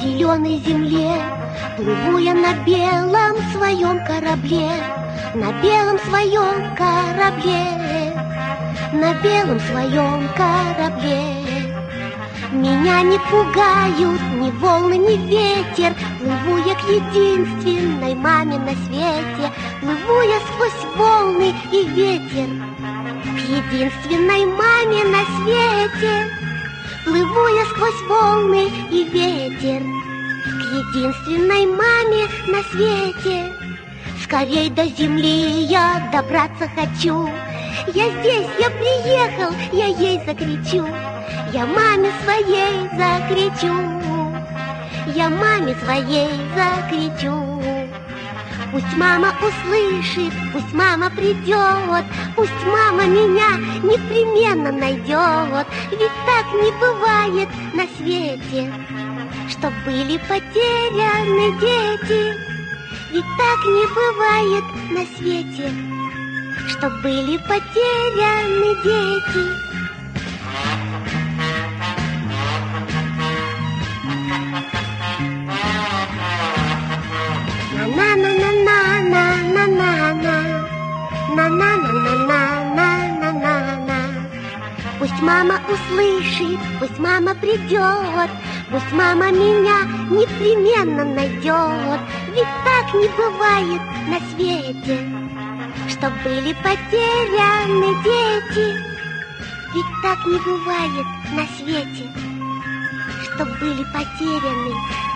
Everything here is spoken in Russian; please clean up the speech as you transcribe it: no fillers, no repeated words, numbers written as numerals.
зеленой земле, плыву я на белом своем корабле, на белом своем корабле, на белом своем корабле. Меня не пугают ни волны, ни ветер, плыву я к единственной маме на свете, плыву я сквозь волны и ветер к единственной маме на свете. Плыву я сквозь волны и ветер к единственной маме на свете. Скорей до земли я добраться хочу. Я здесь, я приехал, я ей закричу. Я маме своей закричу. Я маме своей закричу. Пусть мама услышит, пусть мама придет, пусть мама меня непременно найдет. Ведь так не бывает на свете, чтоб были потеряны дети. Ведь так не бывает на свете, чтоб были потеряны дети. Пусть мама услышит, пусть мама придет, пусть мама меня непременно найдет. Ведь так не бывает на свете, чтоб были потеряны дети. Ведь так не бывает на свете, чтоб были потеряны